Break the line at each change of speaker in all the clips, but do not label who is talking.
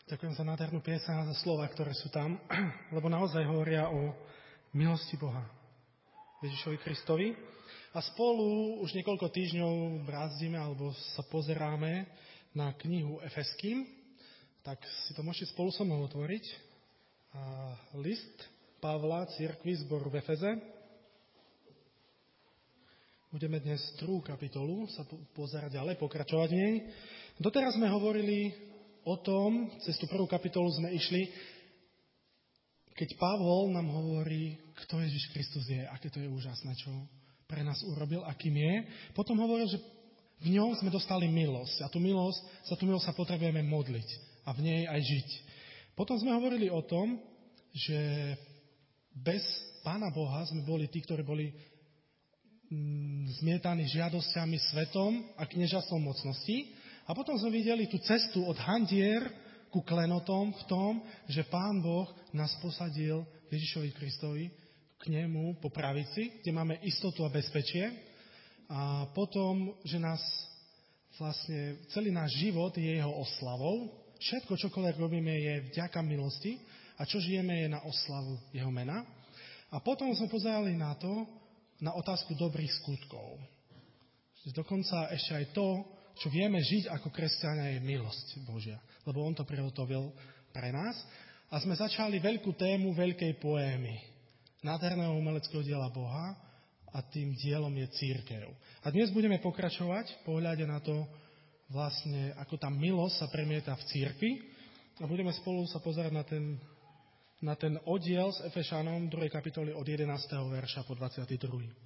Ďakujem za nádhernú pieseň a za slova, ktoré sú tam, lebo naozaj hovoria o milosti Boha, Ježišovi Kristovi. A spolu už niekoľko týždňov brázdime alebo sa pozeráme na knihu Efeským. Tak si to môžete spolu so mnou otvoriť. List Pavla cirkvi zboru v Efeze. Budeme dnes 2. kapitolu sa pozerať ďalej, pokračovať v nej. Doteraz sme hovorili o tom, cez tú 1. kapitolu sme išli, keď Pavol nám hovorí, kto Ježiš Kristus je, aké to je úžasné, čo pre nás urobil, akým je. Potom hovoril, že v ňom sme dostali milosť a tú milosť sa potrebujeme modliť a v nej aj žiť. Potom sme hovorili o tom, že bez Pána Boha sme boli tí, ktorí boli zmietaní žiadosťami, svetom a kniežatstvom mocností. A potom sme videli tú cestu od handier ku klenotom v tom, že Pán Boh nás posadil Ježišovi Kristovi k nemu po pravici, kde máme istotu a bezpečie. A potom, že nás vlastne celý náš život je jeho oslavou. Všetko, čokoľvek robíme, je vďaka milosti a čo žijeme, je na oslavu jeho mena. A potom sme pozerali na otázku dobrých skutkov. Dokonca ešte aj to, čo vieme žiť ako kresťania, je milosť Božia, lebo on to prihotovil pre nás. A sme začali veľkú tému veľkej poémy, nádherného umeleckého diela Boha a tým dielom je cirkev. A dnes budeme pokračovať v pohľade na to, vlastne, ako tá milosť sa premieta v cirkvi a budeme spolu sa pozerať na ten oddiel s Efešanom 2. kapitoly od 11. verša po 22.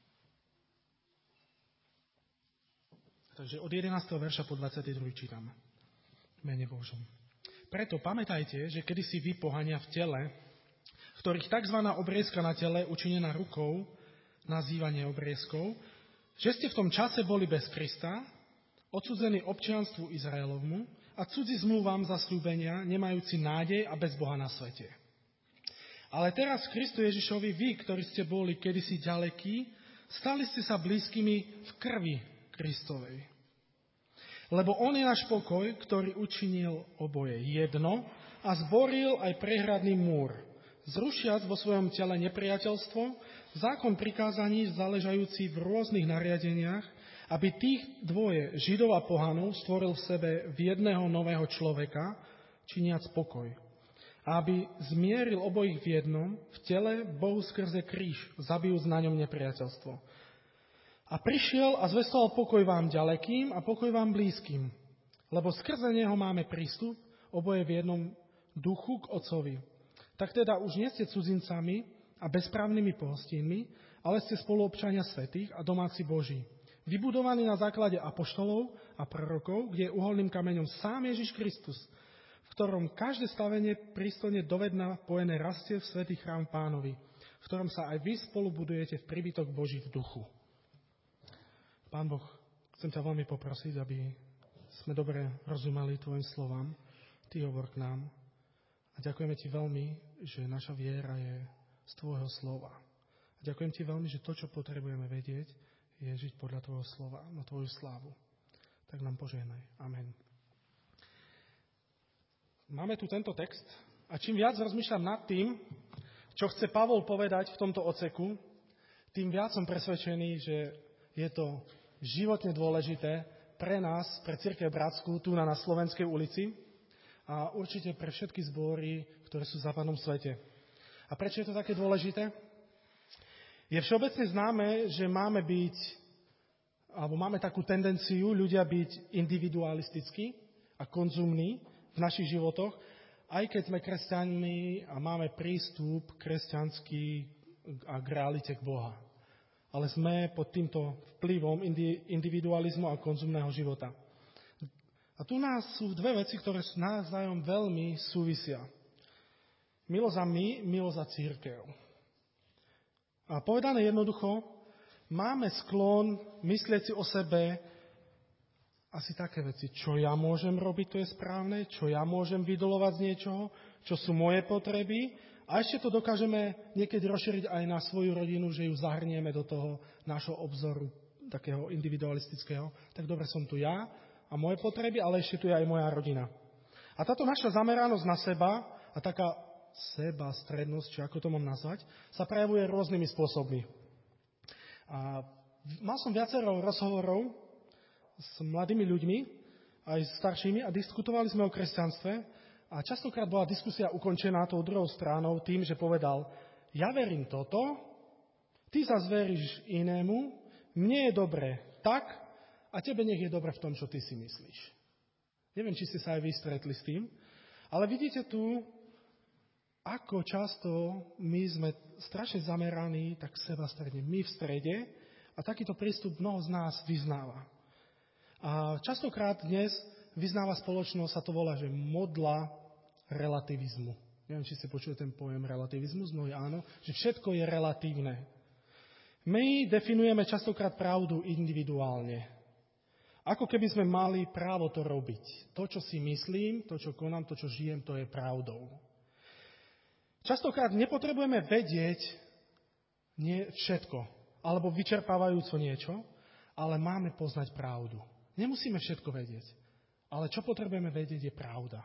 Takže od 11. verša po 22. čítam. Mene Božom. Preto pamätajte, že kedysi vy, pohania v tele, ktorých tzv. Obriezka na tele, učinená rukou, nazývanie obriezkou, že ste v tom čase boli bez Krista, odsudzení občianstvu Izraelovmu a cudzí zmluvám zasľúbenia, nemajúci nádej a bez Boha na svete. Ale teraz v Kristu Ježišovi vy, ktorí ste boli kedysi ďalekí, stali ste sa blízkymi v krvi Kristovej. Lebo on je náš pokoj, ktorý učinil oboje jedno a zboril aj prehradný múr, zrušiac vo svojom tele nepriateľstvo, zákon prikázaní záležajúci v rôznych nariadeniach, aby tých dvoje, Židov a pohanov, stvoril v sebe v jedného nového človeka, činiac pokoj. A aby zmieril obojich v jednom, v tele Bohu skrze kríž, zabijúc na ňom nepriateľstvo. A prišiel a zvestoval pokoj vám ďalekým a pokoj vám blízkym, lebo skrze neho máme prístup, oboje v jednom duchu k Otcovi. Tak teda už nie ste cudzincami a bezprávnymi pohostinmi, ale ste spoluobčania svätých a domáci Boží. Vybudovaní na základe apoštolov a prorokov, kde je uholným kameňom sám Ježiš Kristus, v ktorom každé stavenie prístojne dovedná pojené rastie v svätý chrám Pánovi, v ktorom sa aj vy spolu budujete v príbytok Boží v duchu. Pán Boh, chcem ťa veľmi poprosiť, aby sme dobre rozumeli tvojim slovám. Ty hovor k nám. A ďakujeme ti veľmi, že naša viera je z tvojho slova. A ďakujem ti veľmi, že to, čo potrebujeme vedieť, je žiť podľa tvojho slova, na tvoju slávu. Tak nám požehnaj. Amen. Máme tu tento text a čím viac rozmýšľam nad tým, čo chce Pavol povedať v tomto odseku, tým viac som presvedčený, že je to životne dôležité pre nás, pre Cirkev Bratskú, tu na Slovenskej ulici a určite pre všetky zbory, ktoré sú v západnom svete. A prečo je to také dôležité? Je všeobecne známe, že máme takú tendenciu ľudia byť individualistickí a konzumní v našich životoch, aj keď sme kresťanmi a máme prístup kresťanský a k realite k Boha. Ale sme pod týmto vplyvom individualizmu a konzumného života. A tu nás sú dve veci, ktoré navzájom veľmi súvisia. Milosť a my, milosť a cirkev. A povedané jednoducho, máme sklon myslieť si o sebe asi také veci, čo ja môžem robiť, to je správne, čo ja môžem vydolovať z niečoho, čo sú moje potreby. A ešte to dokážeme niekedy rozšíriť aj na svoju rodinu, že ju zahrnieme do toho nášho obzoru takého individualistického. Tak dobre, som tu ja a moje potreby, ale ešte tu je aj moja rodina. A táto naša zameranosť na seba a taká sebastrednosť, či ako to mám nazvať, sa prejavuje rôznymi spôsobmi. A mal som viacero rozhovorov s mladými ľuďmi, aj s staršími, a diskutovali sme o kresťanstve. A častokrát bola diskusia ukončená tou druhou stranou tým, že povedal: ja verím toto, ty zas veríš inému, mne je dobre tak a tebe nech je dobre v tom, čo ty si myslíš. Neviem, či ste sa aj vy stretli s tým, ale vidíte tu, ako často my sme strašne zameraní tak sebastredne, my v strede, a takýto prístup mnoho z nás vyznáva. A častokrát dnes vyznáva spoločnosť, sa to volá, že modla relativizmu. Neviem, či ste počuli ten pojem relativizmus, no áno, že všetko je relatívne. My definujeme častokrát pravdu individuálne. Ako keby sme mali právo to robiť. To, čo si myslím, to, čo konám, to, čo žijem, to je pravdou. Častokrát nepotrebujeme vedieť všetko, alebo vyčerpávajúco niečo, ale máme poznať pravdu. Nemusíme všetko vedieť, ale čo potrebujeme vedieť je pravda.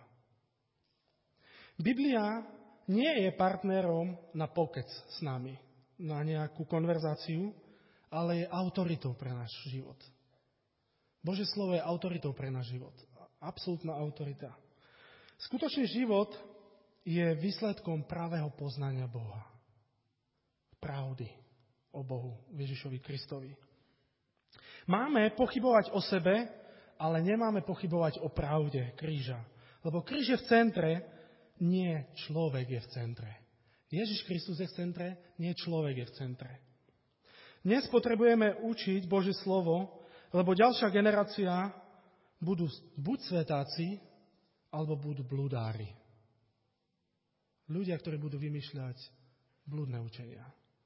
Biblia nie je partnerom na pokec s nami, na nejakú konverzáciu, ale je autoritou pre náš život. Božie slovo je autoritou pre náš život. Absolútna autorita. Skutočný život je výsledkom pravého poznania Boha. Pravdy o Bohu, Ježišovi Kristovi. Máme pochybovať o sebe, ale nemáme pochybovať o pravde kríža. Lebo kríž je v centre, nie človek je v centre. Ježiš Kristus je v centre, nie človek je v centre. Dnes potrebujeme učiť Božie slovo, lebo ďalšia generácia budú buď svetáci, alebo budú blúdári. Ľudia, ktorí budú vymýšľať blúdne učenia.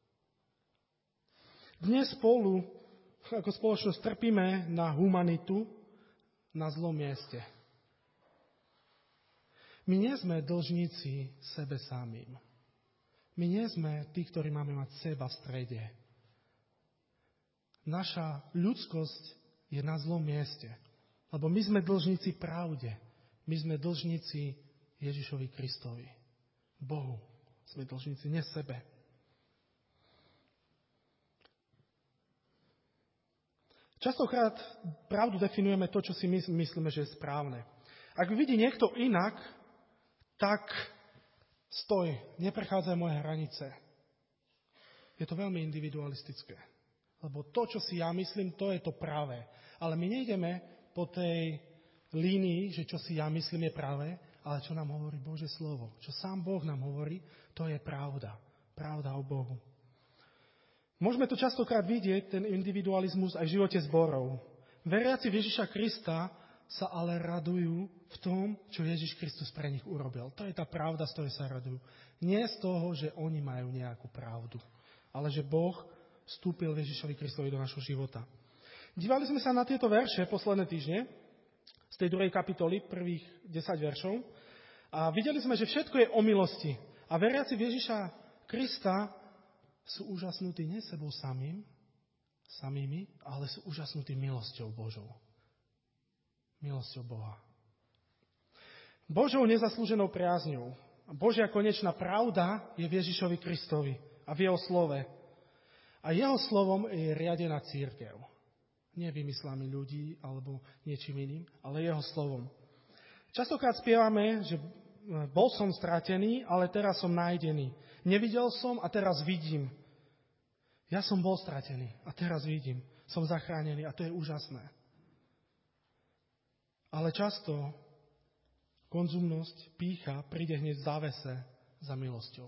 Dnes spolu ako spoločnosť trpíme na humanitu na zlom mieste. My nie sme dlžníci sebe samým. My nie sme tí, ktorí máme mať seba v strede. Naša ľudskosť je na zlom mieste, lebo my sme dlžníci pravde. My sme dlžníci Ježišovi Kristovi. Bohu. Sme dlžníci, nie sebe. Častokrát pravdu definujeme to, čo si myslíme, že je správne. Ak vidí niekto inak, tak stoj, neprechádzaj moje hranice. Je to veľmi individualistické. Lebo to, čo si ja myslím, to je to práve. Ale my nejdeme po tej línii, že čo si ja myslím je práve, ale čo nám hovorí Božie slovo. Čo sám Boh nám hovorí, to je pravda. Pravda o Bohu. Môžeme to častokrát vidieť, ten individualizmus aj v živote zborov. Veriaci v Ježiša Krista sa ale radujú v tom, čo Ježiš Kristus pre nich urobil. To je tá pravda, z ktorej sa radujú. Nie z toho, že oni majú nejakú pravdu, ale že Boh vstúpil Ježišovi Kristovi do našho života. Dívali sme sa na tieto verše posledné týždne, z tej 2. kapitoly, prvých 10 veršov, a videli sme, že všetko je o milosti. A veriaci v Ježiša Krista sú úžasnutí nie sebou samými, ale sú úžasnutí milosťou Božou. Milosťou Boha. Božou nezaslúženou priazňou. Božia konečná pravda je v Ježišovi Kristovi a v jeho slove. A jeho slovom je riadená cirkev. Nie vymyslami ľudí alebo niečím iným, ale jeho slovom. Častokrát spievame, že bol som stratený, ale teraz som nájdený. Nevidel som a teraz vidím. Ja som bol stratený a teraz vidím. Som zachránený a to je úžasné. Ale často konzumnosť, pýcha príde hneď v závese za milosťou.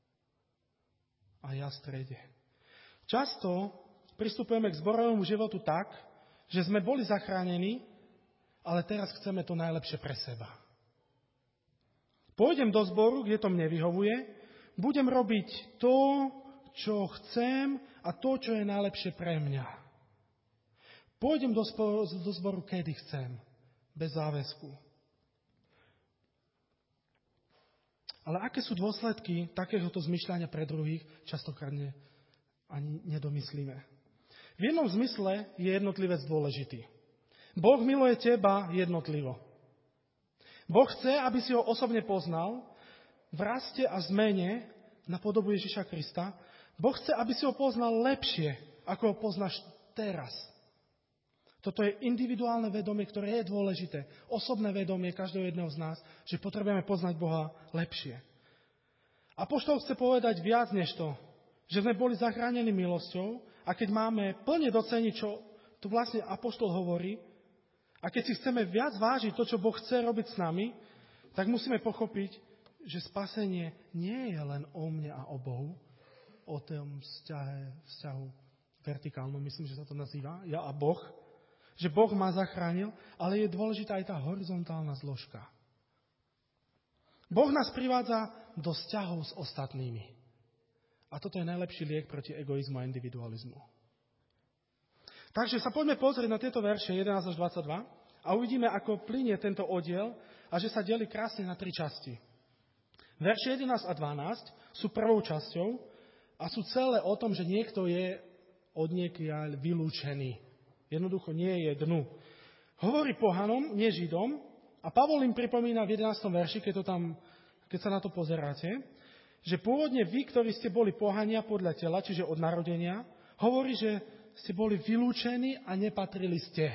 A ja v strede. Často pristupujeme k zborovému životu tak, že sme boli zachránení, ale teraz chceme to najlepšie pre seba. Pôjdem do zboru, kde to mne vyhovuje, budem robiť to, čo chcem a to, čo je najlepšie pre mňa. Pôjdem do zboru, kedy chcem, bez záväzku. Ale aké sú dôsledky takéhoto zmyšľania pre druhých, častokrát ani nedomyslíme. V jednom zmysle je jednotlivec dôležitý. Boh miluje teba jednotlivo. Boh chce, aby si ho osobne poznal, v raste a zmene na podobu Ježiša Krista. Boh chce, aby si ho poznal lepšie, ako ho poznáš teraz. Toto je individuálne vedomie, ktoré je dôležité. Osobné vedomie každého jedného z nás, že potrebujeme poznať Boha lepšie. Apoštol chce povedať viac než to, že sme boli zachránení milosťou a keď máme plne doceniť, čo tu vlastne apoštol hovorí, a keď si chceme viac vážiť to, čo Boh chce robiť s nami, tak musíme pochopiť, že spasenie nie je len o mne a o Bohu, o tom vzťahu vertikálnom, myslím, že sa to nazýva, ja a Boh, že Boh ma zachránil, ale je dôležitá aj tá horizontálna zložka. Boh nás privádza do vzťahov s ostatnými. A toto je najlepší liek proti egoizmu a individualizmu. Takže sa poďme pozrieť na tieto verše 11 až 22 a uvidíme, ako plynie tento oddiel a že sa delí krásne na 3 časti. Verše 11 a 12 sú prvou časťou a sú celé o tom, že niekto je odniekiaľ vylúčený. Jednoducho nie je dnu. Hovorí pohanom, nie Židom, a Pavol im pripomína v 11. verši, keď sa na to pozeráte, že pôvodne vy, ktorí ste boli pohania podľa tela, čiže od narodenia, hovorí, že ste boli vylúčení a nepatrili ste.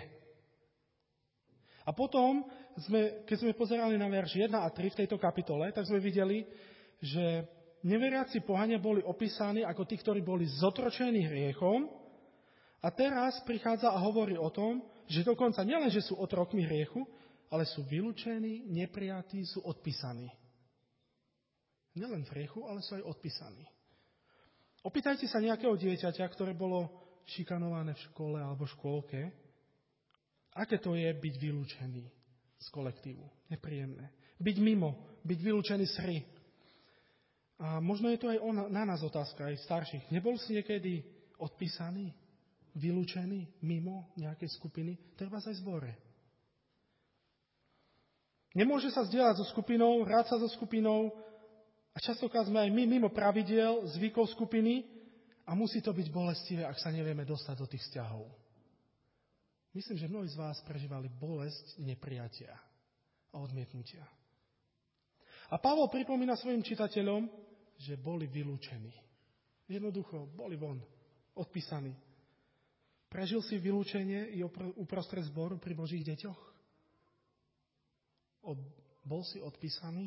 A potom, keď sme pozerali na verš 1 a 3 v tejto kapitole, tak sme videli, že neveriaci pohania boli opísaní ako tí, ktorí boli zotročení hriechom, a teraz prichádza a hovorí o tom, že dokonca nielen, že sú otrokmi hriechu, ale sú vylúčení, neprijatí, sú odpísaní. Nielen v hriechu, ale sú aj odpísaní. Opýtajte sa nejakého dieťaťa, ktoré bolo šikanované v škole alebo v škôlke, aké to je byť vylúčený z kolektívu. Nepríjemné. Byť mimo, byť vylúčený z hry. A možno je to aj na nás otázka, aj starších. Nebol si niekedy odpísaný, vylúčený mimo nejakej skupiny? Treba sa aj zbore. Nemôže sa zdieľať so skupinou, hrať sa so skupinou a častokrát sme aj my mimo pravidiel, zvykov skupiny a musí to byť bolestivé, ak sa nevieme dostať do tých vzťahov. Myslím, že mnohí z vás prežívali bolesť neprijatia a odmietnutia. A Pavol pripomína svojim čitateľom, že boli vylúčení. Jednoducho, boli von, odpísaní. Prežil si vylúčenie i uprostred zboru pri Božích deťoch? Bol si odpísaný?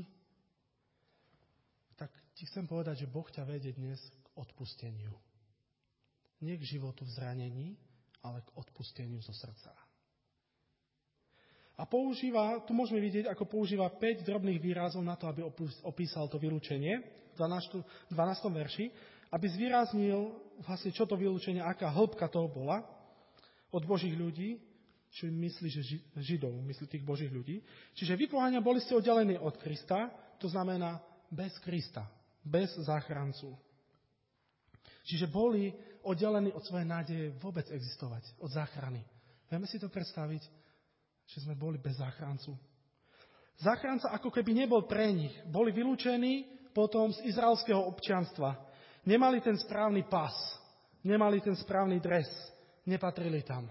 Tak ti chcem povedať, že Boh ťa vedie dnes k odpusteniu. Nie k životu v zranení, ale k odpusteniu zo srdca. A tu môžeme vidieť, ako používa 5 drobných výrazov na to, aby opísal to vylúčenie v 12. verši, aby zvýraznil vlastne, čo to vylúčenie, aká hĺbka toho bola od Božích ľudí, čo myslí, že Židov, myslí tých Božích ľudí. Čiže vy pohania boli ste oddelení od Krista, to znamená bez Krista, bez záchrancu. Čiže boli oddelení od svojej nádeje vôbec existovať, od záchrany. Vieme si to predstaviť, že sme boli bez záchrancu. Záchranca ako keby nebol pre nich. Boli vylúčení potom z izraelského občianstva. Nemali ten správny pas, nemali ten správny dres, nepatrili tam.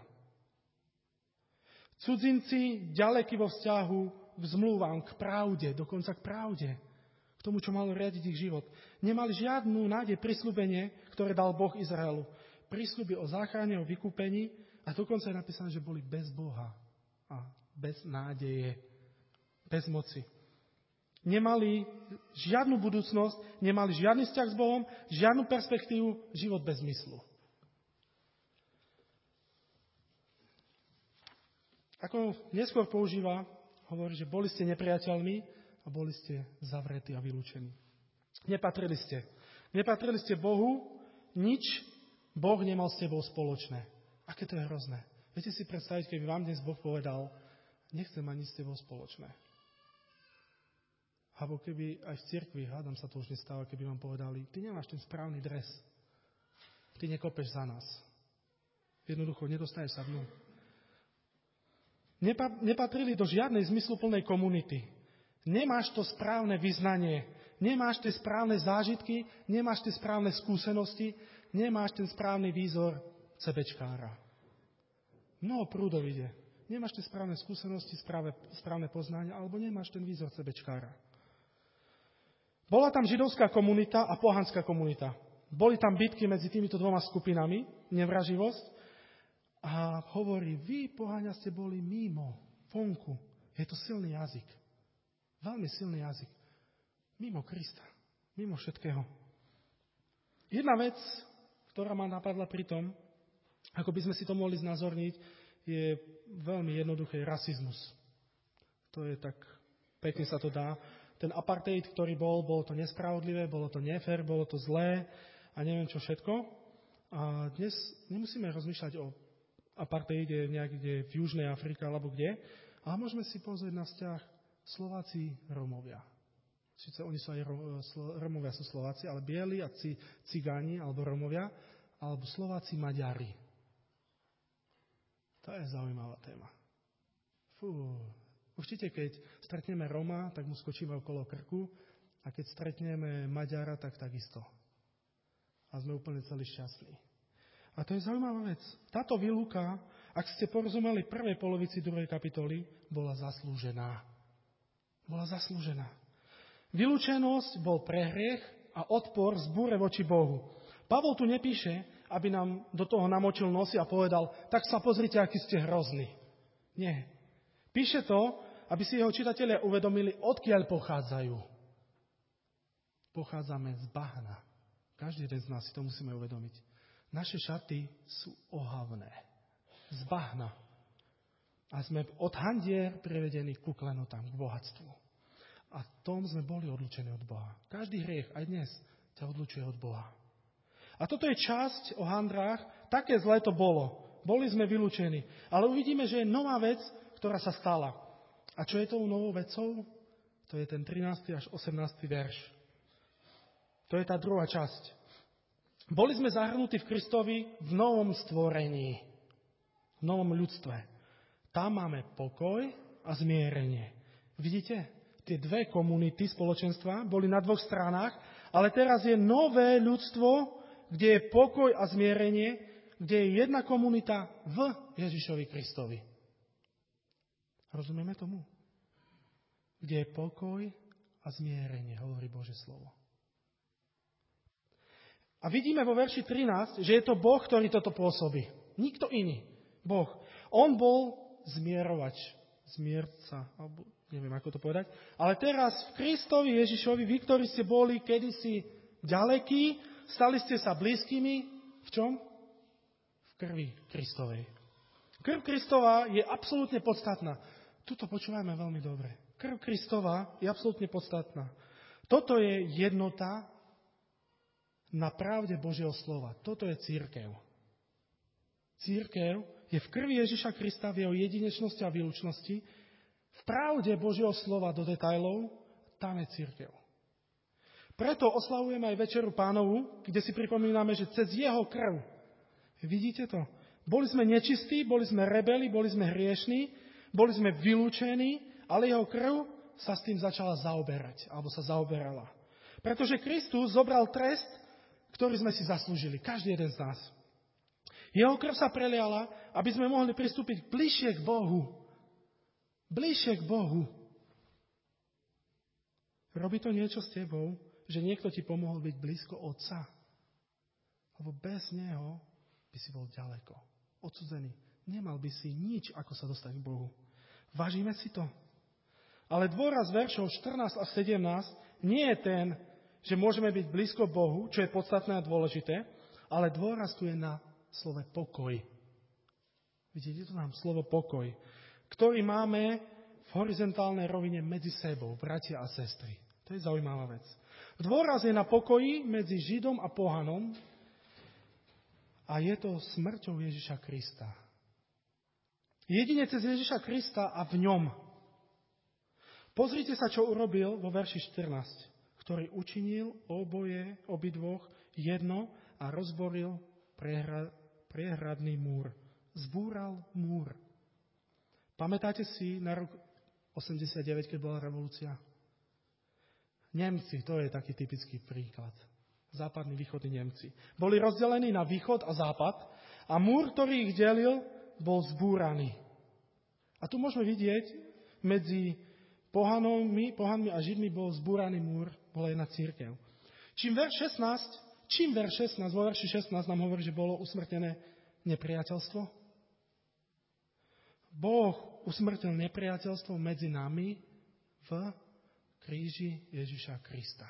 Cudzinci ďalekí vo vzťahu k zmluvám, k pravde, dokonca k pravde, k tomu, čo malo riadiť ich život. Nemali žiadnu nádej, prisľúbenie, ktoré dal Boh Izraelu. Prisľuby o záchrane, o vykúpení a dokonca je napísané, že boli bez Boha a bez nádeje, bez moci. Nemali žiadnu budúcnosť, nemali žiadny vzťah s Bohom, žiadnu perspektívu, život bez zmyslu. Ako neskôr používa, hovorí, že boli ste nepriateľmi a boli ste zavretí a vylúčení. Nepatrili ste. Nepatrili ste Bohu, nič Boh nemal s tebou spoločné. Aké to je hrozné. Viete si predstaviť, keby vám dnes Boh povedal, nechcem ani s tebou spoločné. Alebo keby aj v cirkvi, hádam sa to už nestáva, keby vám povedali, ty nemáš ten správny dres. Ty nekopeš za nás. Jednoducho, nedostaneš sa dnu. Nepatrili do žiadnej zmysluplnej komunity. Nemáš to správne vyznanie, nemáš tie správne zážitky, nemáš tie správne skúsenosti, nemáš ten správny výzor CBčkára. Mnoho prúdov ide. Nemáš tie správne skúsenosti, správne poznania, alebo nemáš ten výzor sebečkára. Bola tam židovská komunita a pohanská komunita. Boli tam bitky medzi týmito dvoma skupinami, nevraživosť. A hovorí, vy, poháňa, ste boli mimo, vonku. Je to silný jazyk. Veľmi silný jazyk. Mimo Krista. Mimo všetkého. Jedna vec, ktorá ma napadla pri tom, ako by sme si to mohli znázorniť, je veľmi jednoduché rasizmus. To je tak, pekne sa to dá. Ten apartheid, ktorý bolo to nespravodlivé, bolo to nefér, bolo to zlé a neviem čo všetko. A dnes nemusíme rozmýšľať o apartheide niekde v Južnej Afrike alebo kde, ale môžeme si pozrieť na vzťah Slováci-Rómovia. Sice oni sú aj Rómovia sú Slováci, ale bieli a cigáni alebo Rómovia, alebo Slováci-Maďari. To je zaujímavá téma. Určite, keď stretneme Róma, tak mu skočíme okolo krku a keď stretneme Maďara, tak takisto. A sme úplne celí šťastní. A to je zaujímavá vec. Táto výluka, ak ste porozumeli prvej polovici 2. kapitoly, bola zaslúžená. Bola zaslúžená. Vylúčenosť bol prehriech a odpor zbúre voči Bohu. Pavol tu nepíše, aby nám do toho namočil nosy a povedal, tak sa pozrite, akí ste hrozní. Nie. Píše to, aby si jeho čitatelia uvedomili, odkiaľ pochádzajú. Pochádzame z bahna. Každý jeden z nás si to musíme uvedomiť. Naše šaty sú ohavné. Z bahna. A sme od handier privedení ku klenotám, k bohatstvu. A tom sme boli odlučení od Boha. Každý hriech, aj dnes, ťa odlučuje od Boha. A toto je časť o handrách. Také zlé to bolo. Boli sme vylúčení. Ale uvidíme, že je nová vec, ktorá sa stala. A čo je tou novou vecou? To je ten 13. až 18. verš. To je tá druhá časť. Boli sme zahrnutí v Kristovi v novom stvorení. V novom ľudstve. Tam máme pokoj a zmierenie. Vidíte? Tie dve komunity spoločenstva boli na dvoch stranách, ale teraz je nové ľudstvo, kde je pokoj a zmierenie, kde je jedna komunita v Ježišovi Kristovi. Rozumieme tomu? Kde je pokoj a zmierenie, hovorí Božie slovo. A vidíme vo verši 13, že je to Boh, ktorý toto pôsobí. Nikto iný. Boh. On bol zmierovač. Zmierca, alebo neviem, ako to povedať. Ale teraz v Kristovi Ježišovi, vy, ktorí ste boli kedysi ďalekí, stali ste sa blízkymi. V čom? V krvi Kristovej. Krv Kristova je absolútne podstatná. Tuto počúvajme veľmi dobre. Krv Kristova je absolútne podstatná. Toto je jednota na pravde Božieho slova. Toto je cirkev. Cirkev je v krvi Ježiša Krista, v jeho jedinečnosti a výlučnosti, v pravde Božieho slova do detailov, tam je cirkev. Preto oslavujeme aj Večeru Pánovu, kde si pripomíname, že cez jeho krv, vidíte to, boli sme nečistí, boli sme rebeli, boli sme hriešní, boli sme vylúčení, ale jeho krv sa s tým začala zaoberať, alebo sa zaoberala. Pretože Kristus zobral trest, ktorý sme si zaslúžili, každý jeden z nás. Jeho krv sa preliala, aby sme mohli pristúpiť bližšie k Bohu. Bližšie k Bohu. Robí to niečo s tebou, že niekto ti pomohol byť blízko Otca? Lebo bez Neho by si bol ďaleko. Odsudzený. Nemal by si nič, ako sa dostať k Bohu. Vážime si to? Ale dôraz veršov 14 a 17 nie je ten, že môžeme byť blízko Bohu, čo je podstatné a dôležité, ale dôraz tu je na slove pokoj. Vidíte to nám? Slovo pokoj, ktorý máme v horizontálnej rovine medzi sebou, bratia a sestry. To je zaujímavá vec. Dôraz je na pokoji medzi Židom a pohanom a je to smrťou Ježiša Krista. Jedine cez Ježiša Krista a v ňom. Pozrite sa, čo urobil vo verši 14, ktorý učinil obidvoch jedno a rozboril priehradný múr. Zbúral múr. Pamätáte si na rok 89, keď bola revolúcia? Nemci, to je taký typický príklad. Západní, východní Nemci. Boli rozdelení na východ a západ a múr, ktorý ich delil, bol zbúraný. A tu môžeme vidieť, medzi pohanmi a Židmi bol zbúraný múr, bola jedna cirkev. Čím verš 16, vo verši 16 nám hovorí, že bolo usmrtené nepriateľstvo. Boh usmrtil nepriateľstvo medzi nami v kríži Ježiša Krista.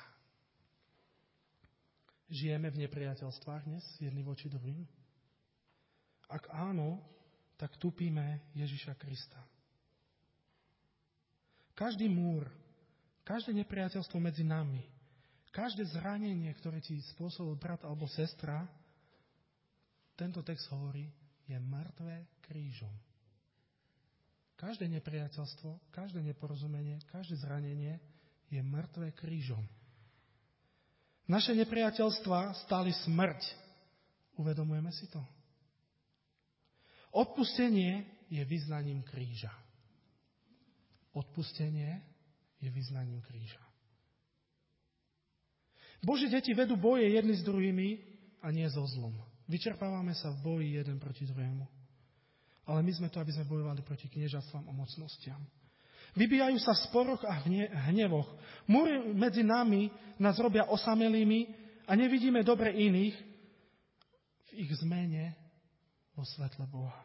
Žijeme v nepriateľstvách dnes, jedni voči druhým? Ak áno, tak tupíme Ježiša Krista. Každý múr, každé nepriateľstvo medzi nami, každé zranenie, ktoré ti spôsobil brat alebo sestra, tento text hovorí, je mŕtvé krížom. Každé nepriateľstvo, každé neporozumenie, každé zranenie je mŕtvé krížom. Naše nepriateľstva stáli smrť. Uvedomujeme si to? Odpustenie je vyznaním kríža. Odpustenie je vyznaním kríža. Božie deti vedú boje jedni s druhými a nie so zlom. Vyčerpávame sa v boji jeden proti druhému. Ale my sme tu, aby sme bojovali proti kniežatstvám a mocnostiam. Vybíjajú sa v sporoch a hnevoch. Múry medzi nami nás robia osamelými a nevidíme dobre iných v ich zmene vo svetle Boha.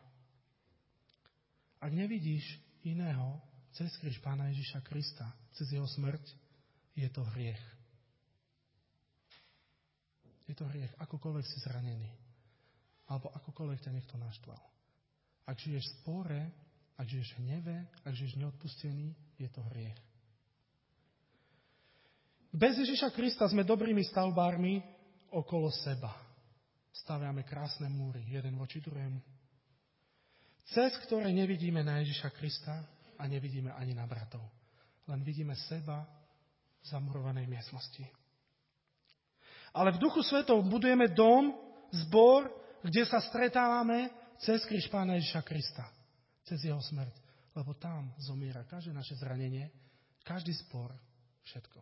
Ak nevidíš iného cez kríž Pána Ježiša Krista, cez jeho smrť, je to hriech. Je to hriech, akokoľvek si zranený. Alebo akokoľvek ťa niekto naštval. Ak žiješ v spore, ak žiješ v hneve, ak žiješ neodpustený, je to hriech. Bez Ježiša Krista sme dobrými stavbármi okolo seba. Staviame krásne múry, jeden voči druhému. Cez ktoré nevidíme na Ježiša Krista a nevidíme ani na bratov. Len vidíme seba v zamurovanej miestnosti. Ale v Duchu Svetom budujeme dom, zbor, kde sa stretávame cez kríž Pána Ježiša Krista. Cez jeho smrť. Lebo tam zomiera každé naše zranenie, každý spor, všetko.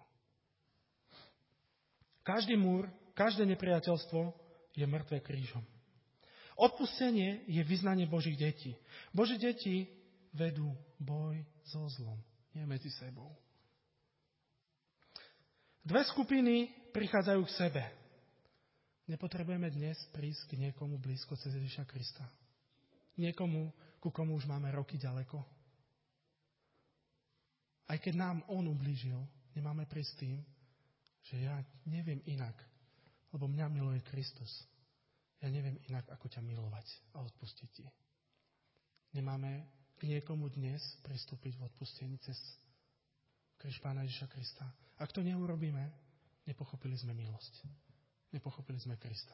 Každý múr, každé nepriateľstvo je mŕtve krížom. Odpustenie je vyznanie Božích detí. Boží deti vedú boj so zlom, nie medzi sebou. Dve skupiny prichádzajú k sebe. Nepotrebujeme dnes prísť k niekomu blízko cez Ježiša Krista. Niekomu, ku komu už máme roky ďaleko. Aj keď nám on ublížil, nemáme prísť tým, že ja neviem inak, lebo mňa miluje Kristus. Ja neviem inak, ako ťa milovať a odpustiť ti. Nemáme k niekomu dnes pristúpiť v odpustení cez kríž Pána Ježiša Krista. Ak to neurobíme, nepochopili sme milosť. Nepochopili sme Krista.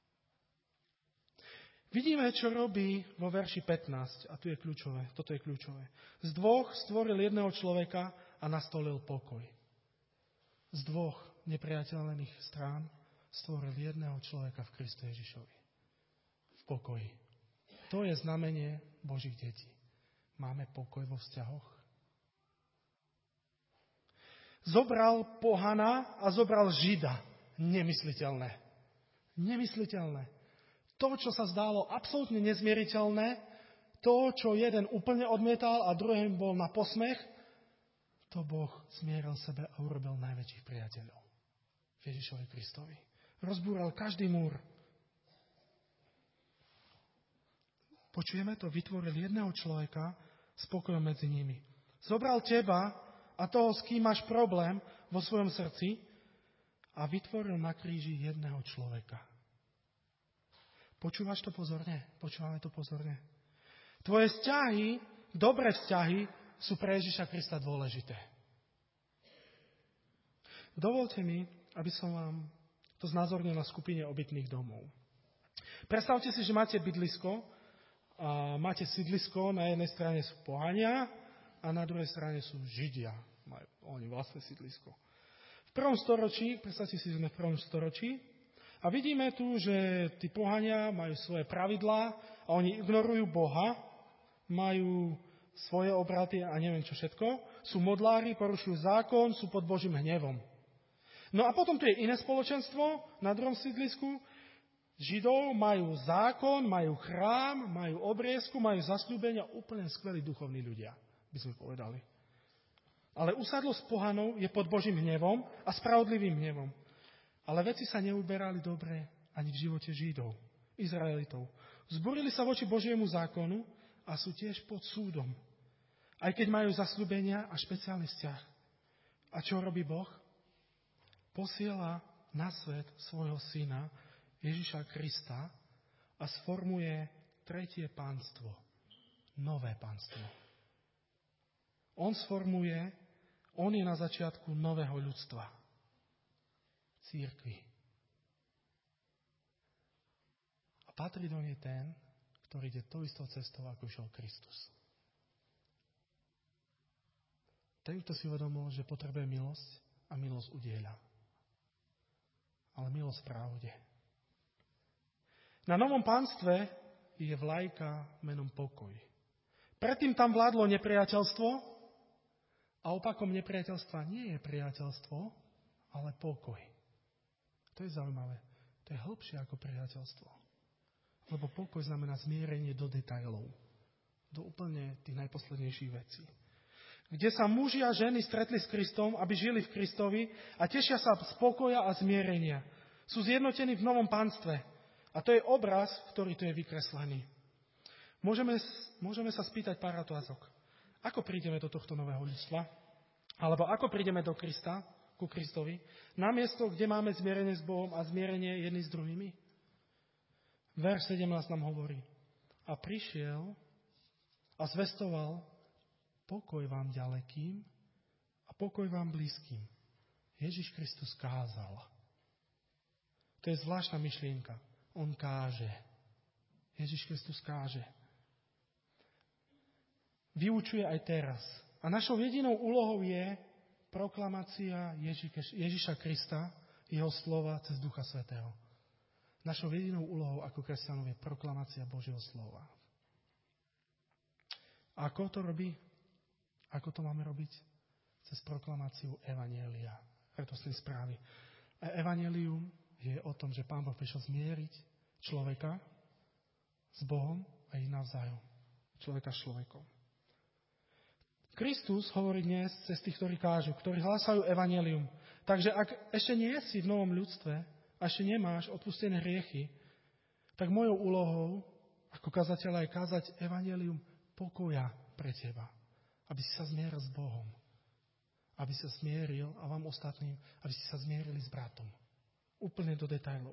Vidíme, čo robí vo verši 15, a tu je kľúčové, toto je kľúčové. Z dvoch stvoril jedného človeka a nastolil pokoj. Z dvoch nepriateľných strán stvoril jedného človeka v Kristu Ježišovi. V pokoji. To je znamenie Božích detí. Máme pokoj vo vzťahoch. Zobral pohana a zobral Žida. Nemysliteľné. Nemysliteľné. To, čo sa zdálo absolútne nezmieriteľné, to, čo jeden úplne odmietal a druhým bol na posmech, to Boh zmieril sebe a urobil najväčších priateľov. Ježišovi Kristovi. Rozbúral každý múr. Počujeme to? Vytvoril jedného človeka s pokojom medzi nimi. Zobral teba a toho, s kým máš problém vo svojom srdci a vytvoril na kríži jedného človeka. Počúvaš to pozorne? Počúvame to pozorne? Tvoje vzťahy, dobré vzťahy, sú pre Ježiša Krista dôležité. Dovolte mi, aby som vám to znázornil na skupine obytných domov. Predstavte si, že máte bydlisko a máte sídlisko, na jednej strane sú pohania a na druhej strane sú Židia. Majú oni vlastné sídlisko. V prvom storočí, predstavte si, že sme v prvom storočí, a vidíme tu, že tí pohania majú svoje pravidlá a oni ignorujú Boha, majú svoje obraty a neviem čo všetko, sú modlári, porušujú zákon, sú pod Božím hnevom. No a potom tu je iné spoločenstvo na druhom sídlisku, Židov majú zákon, majú chrám, majú obriezku, majú zasľúbenia, úplne skvelí duchovní ľudia, by sme povedali. Ale usadlosť pohanov je pod Božím hnevom a spravodlivým hnevom. Ale veci sa neuberali dobre ani v živote Židov, Izraelitov. Zburili sa voči Božiemu zákonu a sú tiež pod súdom. Aj keď majú zasľúbenia a špeciálny vzťah. A čo robí Boh? Posiela na svet svojho syna Ježiša Krista a sformuje tretie pánstvo. Nové pánstvo. On je na začiatku nového ľudstva. Cirkvi. A patrí do nej ten, ktorý ide tou istou cestou, ako išiel Kristus. Ten, kto si uvedomil, že potrebuje milosť a milosť udieľa. Ale milosť v pravde. Na novom pánstve je vlajka menom pokoj. Predtým tam vládlo nepriateľstvo a opakom nepriateľstva nie je priateľstvo, ale pokoj. To je zaujímavé. To je hlbšie ako priateľstvo. Lebo pokoj znamená zmierenie do detailov. Do úplne tých najposlednejších vecí. Kde sa muži a ženy stretli s Kristom, aby žili v Kristovi a tešia sa z pokoja a zmierenia. Sú zjednotení v novom pánstve. A to je obraz, ktorý tu je vykreslený. Môžeme sa spýtať pár otázok. Ako prídeme do tohto nového ľudstva? Alebo ako prídeme do Krista, ku Kristovi? Na miesto, kde máme zmierenie s Bohom a zmierenie jedni s druhými? Verš 17 nám hovorí. A prišiel a zvestoval pokoj vám ďalekým a pokoj vám blízkym. Ježiš Kristus kázal. To je zvláštna myšlienka. On káže. Ježiš Kristus káže. Vyučuje aj teraz. A našou jedinou úlohou je proklamácia Ježiša Krista, jeho slova cez Ducha Svätého. Našou jedinou úlohou ako kresťanov je proklamácia Božieho slova. A ako to robí? Ako to máme robiť? Cez proklamáciu Evanjelia. Radostnej správy. A Evanjelium je o tom, že Pán Boh prišiel zmieriť človeka s Bohom a ich navzájom. Človeka s človekom. Kristus hovorí dnes cez tých, ktorí kážu, ktorí hlásajú evanjelium. Takže ak ešte nie si v novom ľudstve a ešte nemáš odpustené hriechy, tak mojou úlohou ako kazateľa je kázať evanjelium pokoja pre teba. Aby si sa zmieril s Bohom. Aby sa zmieril a vám ostatným, aby si sa zmierili s bratom. Úplne do detailov.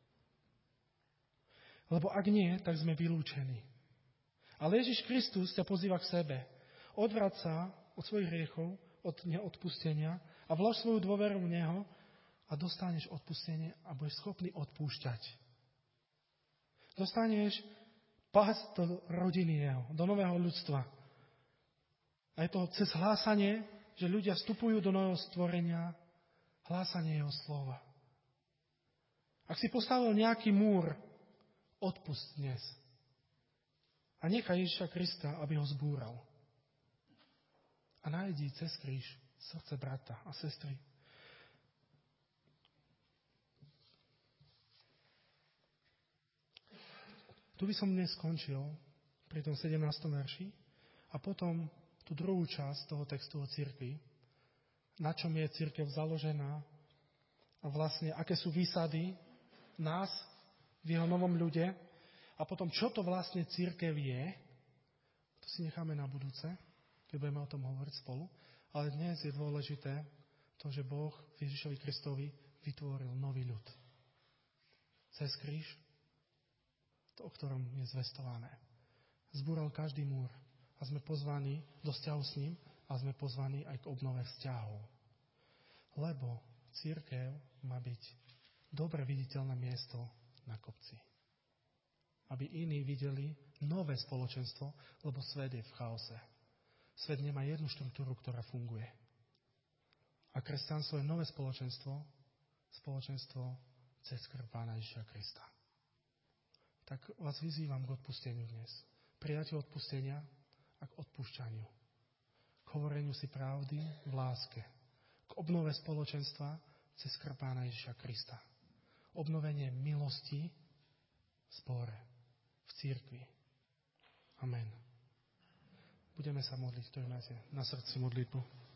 Lebo ak nie, tak sme vylúčení. Ale Ježiš Kristus ťa pozýva k sebe. Odvráť sa od svojich hriechov, od neodpustenia a vlož svoju dôveru v Neho a dostaneš odpustenie a budeš schopný odpúšťať. Dostaneš pás do rodiny Jeho, do nového ľudstva. A je to cez hlásanie, že ľudia vstupujú do nového stvorenia, hlásanie Jeho slova. Ak si postavil nejaký múr, odpust dnes. A nechaj Ježiša Krista, aby ho zbúral. A nájdi cez kríž srdce brata a sestry. Tu by som dnes skončil pri tom 17. verši a potom tú druhú časť toho textu o cirkvi, na čom je cirkev založená a vlastne aké sú výsady nás v jeho novom ľude a potom čo to vlastne cirkev je, to si necháme na budúce, keď budeme o tom hovoriť spolu, ale dnes je dôležité to, že Boh v Ježišovi Kristovi vytvoril nový ľud. Cez kríž, to, o ktorom je zvestované. Zbúral každý múr a sme pozvaní do vzťahu s ním a sme pozvaní aj k obnove vzťahov. Lebo cirkev má byť dobre viditeľné miesto na kopci. Aby iní videli nové spoločenstvo, lebo svet je v chaose. Svet nemá jednu štruktúru, ktorá funguje. A kresťanstvo je nové spoločenstvo, spoločenstvo cez krv Pána Ježiša Krista. Tak vás vyzývam k odpusteniu dnes. Prijatiu odpustenia a k odpúšťaniu. K hovoreniu si pravdy v láske. K obnove spoločenstva cez krv Pána Ježiša Krista. Obnovenie milosti zbore, v cirkvi. Amen. Budeme sa modliť, ktorý máte na srdci modlitbu.